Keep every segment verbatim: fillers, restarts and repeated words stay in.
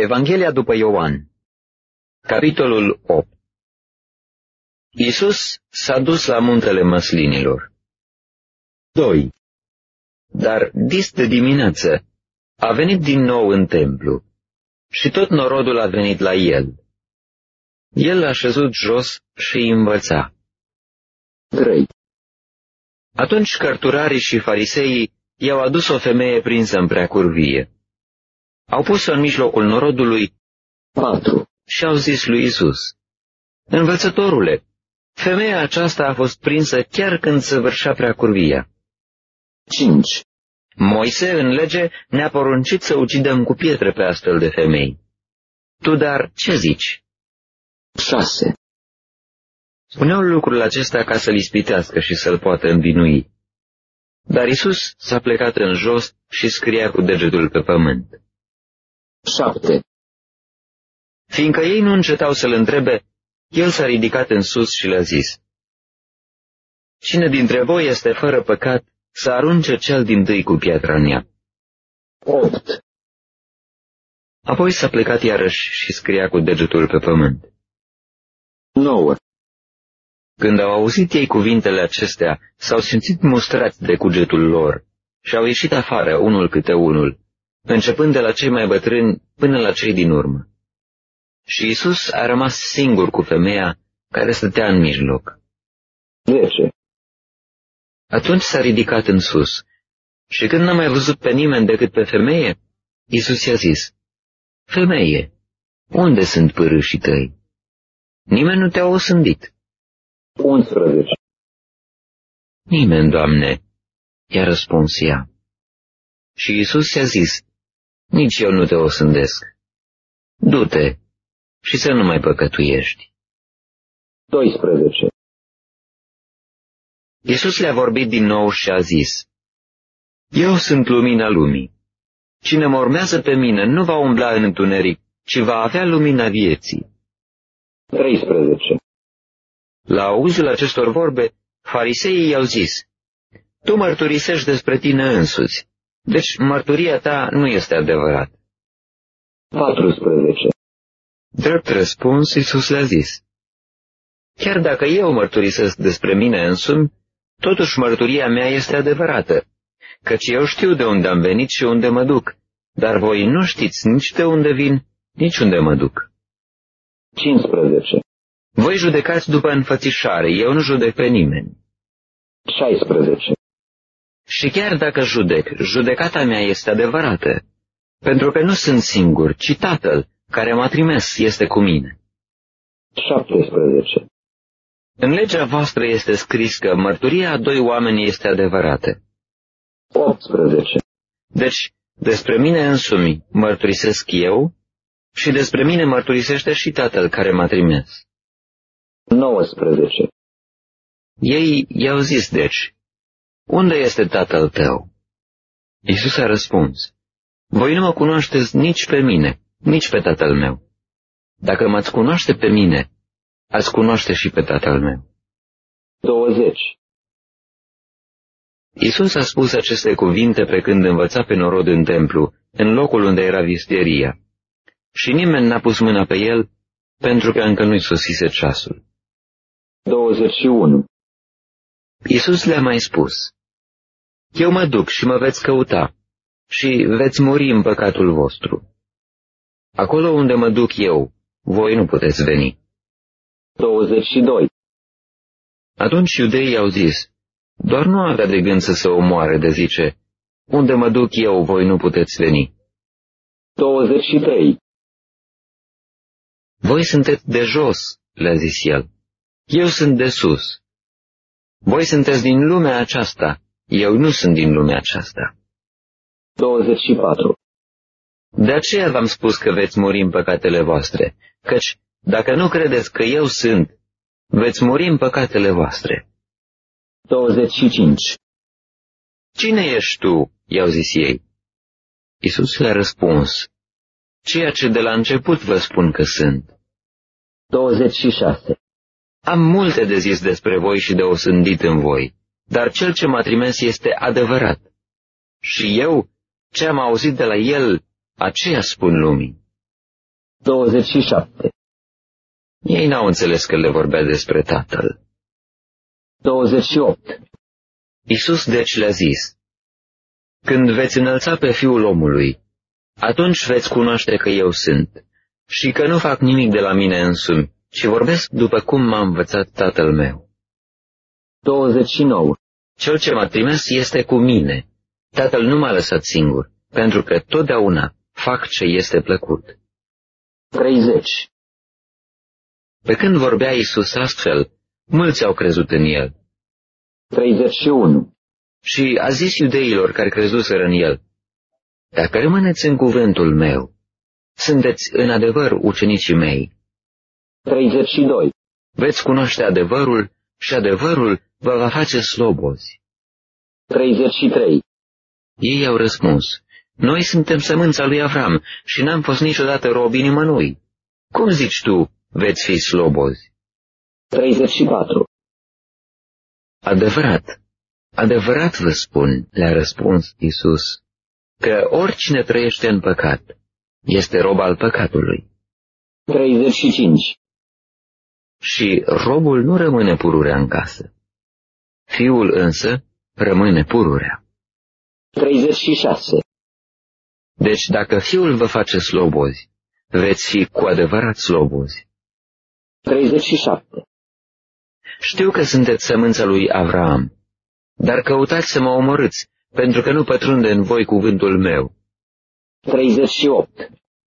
Evanghelia după Ioan, capitolul opt. Iisus s-a dus la muntele Măslinilor. doi. Dar dis de dimineață a venit din nou în templu și tot norodul a venit la el. El a șezut jos și îi învăța. trei. Atunci cărturarii și fariseii i-au adus o femeie prinsă în preacurvie. Au pus-o în mijlocul norodului. patru. Și au zis lui Iisus: Învățătorule, femeia aceasta a fost prinsă chiar când săvârșea preacurvia. cinci. Moise, în lege, ne-a poruncit să ucidem cu pietre pe astfel de femei. Tu, dar, ce zici? șase. Spuneau lucrul acesta ca să-l ispitească și să-l poată învinui. Dar Iisus s-a plecat în jos și scria cu degetul pe pământ. șapte. Fiindcă ei nu încetau să-l întrebe, el s-a ridicat în sus și le-a zis: Cine dintre voi este fără păcat, să arunce cel dintâi cu piatra în ea. opt. Apoi s-a plecat iarăși și scria cu degetul pe pământ. nouă. Când au auzit ei cuvintele acestea, s-au simțit mustrați de cugetul lor și au ieșit afară unul câte unul, începând de la cei mai bătrâni până la cei din urmă. Și Iisus a rămas singur cu femeia care stătea în mijloc. zece. Atunci s-a ridicat în sus și când n-a mai văzut pe nimeni decât pe femeie, Iisus i-a zis: Femeie, unde sunt pârâșii tăi? Nimeni nu te-a osândit? unsprezece. Nimeni, Doamne, i-a răspuns ea. Și Iisus i-a zis: Nici eu nu te osândesc. Du-te și să nu mai păcătuiești. doisprezece. Iisus le-a vorbit din nou și a zis: Eu sunt lumina lumii. Cine mă urmează pe mine nu va umbla în întuneric, ci va avea lumina vieții. treisprezece. La auzul acestor vorbe, fariseii i-au zis: Tu mărturisești despre tine însuți, deci mărturia ta nu este adevărată. paisprezece. Drept răspuns, Iisus le-a zis: Chiar dacă eu mărturisesc despre mine însumi, totuși mărturia mea este adevărată, căci eu știu de unde am venit și unde mă duc, dar voi nu știți nici de unde vin, nici unde mă duc. cincisprezece. Voi judecați după înfățișare, eu nu judec pe nimeni. șaisprezece. Și chiar dacă judec, judecata mea este adevărată, pentru că nu sunt singur, ci Tatăl care m-a trimis este cu mine. șaptesprezece. În legea voastră este scris că mărturia a doi oameni este adevărată. optsprezece. Deci, despre mine însumi mărturisesc eu și despre mine mărturisește și Tatăl care m-a trimis. nouăsprezece. Ei i-au zis deci: Unde este Tatăl tău? Iisus a răspuns: Voi nu mă cunoașteți nici pe mine, nici pe Tatăl meu. Dacă m-ați cunoaște pe mine, ați cunoaște și pe Tatăl meu. douăzeci. Iisus a spus aceste cuvinte pe când învăța pe norod în templu, în locul unde era vistieria, și nimeni n-a pus mâna pe el, pentru că încă nu-i sosise ceasul. douăzeci și unu. Iisus le-a mai spus: Eu mă duc și mă veți căuta și veți muri în păcatul vostru. Acolo unde mă duc eu, voi nu puteți veni. douăzeci și doi. Atunci iudeii au zis: Doar nu avea de gând să se omoare, de zice: Unde mă duc eu, voi nu puteți veni. douăzeci și trei. Voi sunteți de jos, le-a zis el. Eu sunt de sus. Voi sunteți din lumea aceasta, eu nu sunt din lumea aceasta. douăzeci și patru. De aceea v-am spus că veți muri în păcatele voastre, căci dacă nu credeți că eu sunt, veți muri în păcatele voastre. douăzeci și cinci. Cine ești tu? I-au zis ei. Iisus le-a răspuns: Ceea ce de la început vă spun că sunt. douăzeci și șase. Am multe de zis despre voi și de osândit în voi, dar cel ce m-a trimis este adevărat. Și eu, ce am auzit de la el, aceea spun lumii. douăzeci și șapte. Ei n-au înțeles că le vorbea despre Tatăl. douăzeci și opt. Iisus deci le-a zis: Când veți înălța pe Fiul omului, atunci veți cunoaște că eu sunt și că nu fac nimic de la mine însumi, ci vorbesc după cum m-a învățat Tatăl meu. douăzeci și nouă. Cel ce m-a trimis este cu mine. Tatăl nu m-a lăsat singur, pentru că totdeauna fac ce este plăcut. treizeci. Pe când vorbea Iisus astfel, mulți au crezut în el. treizeci și unu. Și a zis iudeilor care crezuseră în el: Dacă rămâneți în cuvântul meu, sunteți în adevăr ucenicii mei. treizeci și doi. Veți cunoaște adevărul și adevărul vă va face slobozi. treizeci și trei. Ei au răspuns: Noi suntem sămânța lui Avram și n-am fost niciodată robii nimănui. Cum zici tu, veți fi slobozi? treizeci și patru. Adevărat, adevărat vă spun, le-a răspuns Iisus, că oricine trăiește în păcat este rob al păcatului. treizeci și cinci. Și robul nu rămâne pururea în casă. Fiul însă rămâne pururea. treizeci și șase. Deci dacă Fiul vă face slobozi, veți fi cu adevărat slobozi. treizeci și șapte. Știu că sunteți sămânța lui Avram, dar căutați să mă omorâți, pentru că nu pătrunde în voi cuvântul meu. treizeci și opt.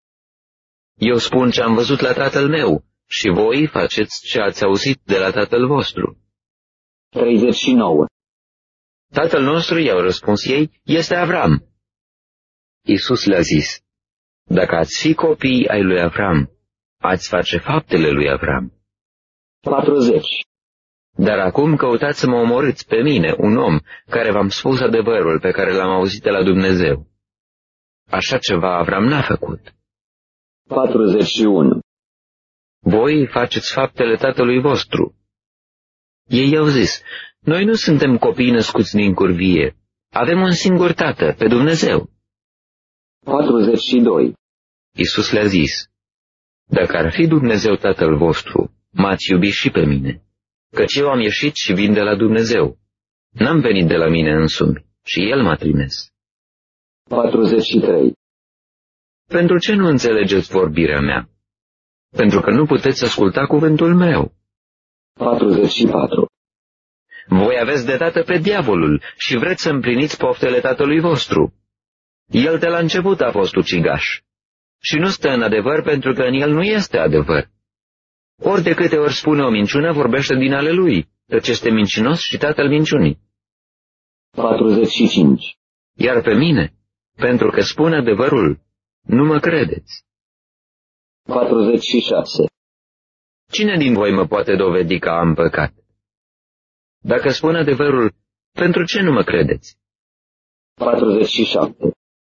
Eu spun ce am văzut la tatăl meu și voi faceți ce ați auzit de la tatăl vostru. treizeci și nouă. Tatăl nostru, i-au răspuns ei, este Avram. Iisus le-a zis: Dacă ați fi copii ai lui Avram, ați face faptele lui Avram. patruzeci. Dar acum căutați să mă omorâți pe mine, un om care v-am spus adevărul pe care l-am auzit de la Dumnezeu. Așa ceva Avram n-a făcut. patruzeci și unu. Voi faceți faptele tatălui vostru. Ei i-au zis: Noi nu suntem copii născuți din curvie. Avem un singur tată, pe Dumnezeu. patruzeci și doi. Iisus le-a zis: Dacă ar fi Dumnezeu tatăl vostru, m-ați iubi și pe mine, căci eu am ieșit și vin de la Dumnezeu. N-am venit de la mine însumi, și El m-a trimis. patruzeci și trei. Pentru ce nu înțelegeți vorbirea mea? Pentru că nu puteți asculta cuvântul meu. patruzeci și patru. Voi aveți de tată pe diavolul și vreți să împliniți poftele tatălui vostru. El de la început a fost ucigaș și nu stă în adevăr pentru că în el nu este adevăr. Ori de câte ori spune o minciună, vorbește din ale lui, căci este mincinos și tatăl minciunii. patruzeci și cinci. Iar pe mine, pentru că spun adevărul, nu mă credeți. patruzeci și șase. Cine din voi mă poate dovedi că am păcat? Dacă spun adevărul, pentru ce nu mă credeți? patruzeci și șapte.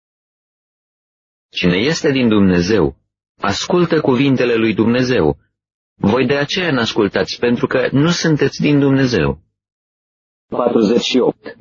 Cine este din Dumnezeu, ascultă cuvintele lui Dumnezeu. Voi de aceea n-ascultați, pentru că nu sunteți din Dumnezeu. patruzeci și opt.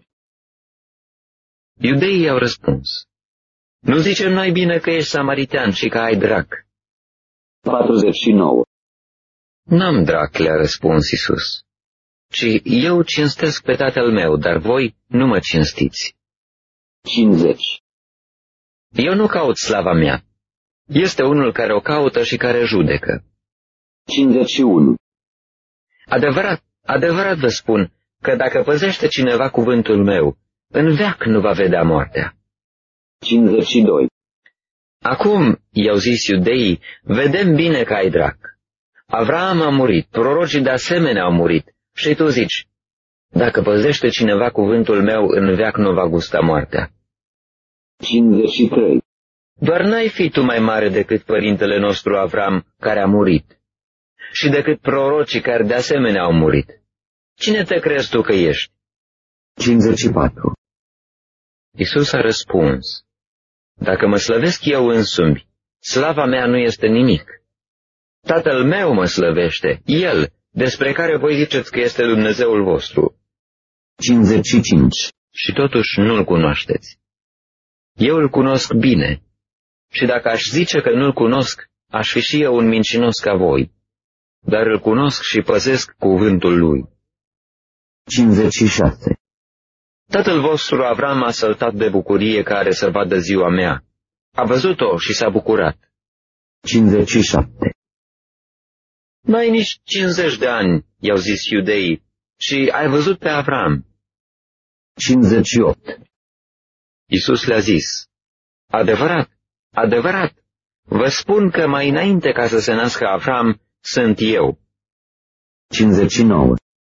Iudeii au răspuns: Nu zicem noi bine că ești samaritean și că ai drac? patruzeci și nouă. N-am drac, le-a răspuns Iisus, ci eu cinstesc pe tatăl meu, dar voi nu mă cinstiți. cincizeci. Eu nu caut slava mea. Este unul care o caută și care judecă. cincizeci și unu. Adevărat, adevărat vă spun că dacă păzește cineva cuvântul meu, în veac nu va vedea moartea. cincizeci și doi. Acum, i-au zis iudeii, vedem bine că ai drac. Avram a murit, prorocii de asemenea au murit, și tu zici: Dacă păzește cineva cuvântul meu, în veac nu va gusta moartea. cincizeci și trei. Doar n-ai fi tu mai mare decât părintele nostru Avram, care a murit, și decât prorocii care de asemenea au murit. Cine te crezi tu că ești? cincizeci și patru. Iisus a răspuns: Dacă mă slăvesc eu însumi, slava mea nu este nimic. Tatăl meu mă slăvește, El, despre care voi ziceți că este Dumnezeul vostru. cincizeci și cinci. Și totuși nu-L cunoașteți. Eu îl cunosc bine, și dacă aș zice că nu-L cunosc, aș fi și eu un mincinos ca voi, dar îl cunosc și păzesc cuvântul lui. cincizeci și șase. Tatăl vostru Avram a săltat de bucurie care să vadă ziua mea. A văzut-o și s-a bucurat. cincizeci și șapte. N-ai nici cincizeci de ani, i-au zis iudeii, și ai văzut pe Avram. cincizeci și opt. Iisus le-a zis, adevărat, adevărat, vă spun că mai înainte ca să se nască Avram, sunt eu. cincizeci și nouă.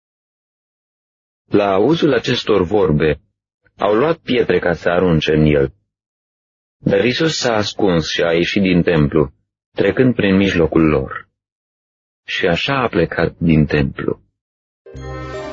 La auzul acestor vorbe, au luat pietre ca să arunce în el. Dar Iisus s-a ascuns și a ieșit din templu, trecând prin mijlocul lor. Și așa a plecat din templu.